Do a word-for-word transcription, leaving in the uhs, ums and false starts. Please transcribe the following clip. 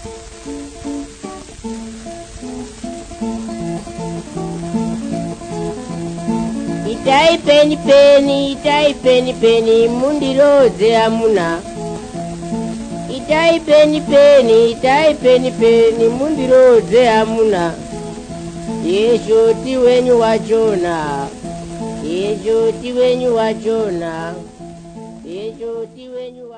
Itai peni peni, itai peni peni, mundiroze amuna. Itai peni peni, itai peni peni, mundiroze amuna. Yesho ti wenyu wachona, Yesho ti wenyu wachona, Yesho ti wenyu wachona.